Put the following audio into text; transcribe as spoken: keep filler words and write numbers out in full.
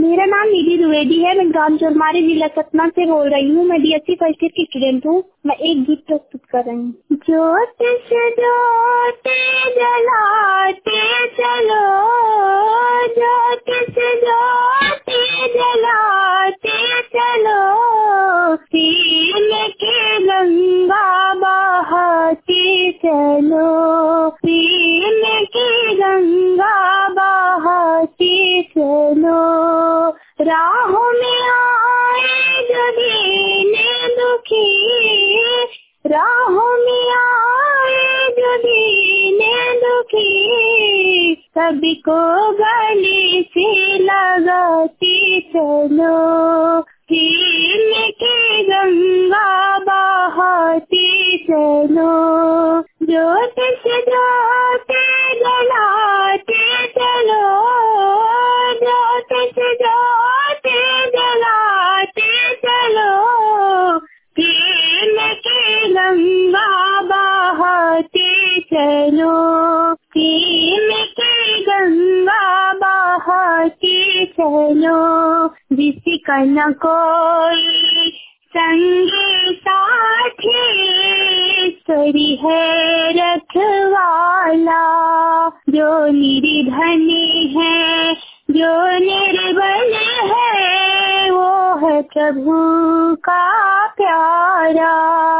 मेरा नाम निधि द्विवेदी है। मैं ग्राम चौरमारी जिला सतना से बोल रही हूँ। मैं बीएससी फर्स्ट ईयर की स्टूडेंट हूँ। मैं एक गीत प्रस्तुत कर रही हूँ। ज्योत से ज्योत जलाते चलो, ज्योत से ज्योत जलाते चलो, सीन के गंगा बहाते चलो, सीन के गंगा बहाते चलो, राहों में आए जो दीने दुखी, राहों में आए जो दीने दुखी, सभी को गले से लगाते चलो, सीन के गंगा बहाते चलो, ज्योत से ज्योत जलाते चलो, ज्योत से ज्योत जलाते चलो, सीन के गंगा बहाते चलो, सीन के गंगा बहाते चलो, जिसका न कोई संगी साथी, ईश्वरी है रखवाला, जो निर्धनी है जो निर्बल है, वो है प्रभु का प्यारा।